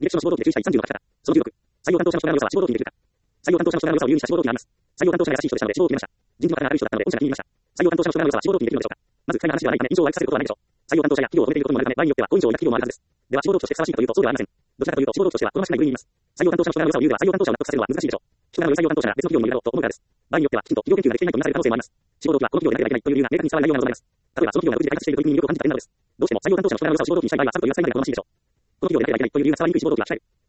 履歴書の志望動機で注意した136から。その16。採用担当者の人柄の良さは志望動機に出ているか。採用担当者の人柄の良さを有利にした志望動機があります。採用担当者が優しい人でしたので志望動機に入れました。人事の方が明るい人だったので御社が気に入りました。採用担当者の人柄の良さは志望動機に入れるのでしょうか。まず、不快な話ではないため印象を悪くさせることはないでしょう。採用担当者や企業を止めていることもあるため、場合によっては好印象を抱く企業もあるはずです。では、志望動機としてふさわしいかというと、そうではありません。どちらかというと、志望動機としては好ましくない部類にいます。採用担当者の人柄の良さを言うでは、採用担当者を納得させるのは難しいでしょう。人柄の良い採用担当者が別の企業にもいるだろうと思うからです。場合によっては、きちんと企業研究ができていないとみなされる可能性もあります。志望動機はこの企業でなければいけないという理由が明確に伝わらないようなものです。例えば、その企業が独自で開発している取り組みに魅力を感じた点などです。どうしても採用担当者の人柄の良さを志望動機にしたい場合は、さっと言わせたいのが好ましいでしょう。この企業でなければいけないという理由が伝わりにくい志望動機は控える。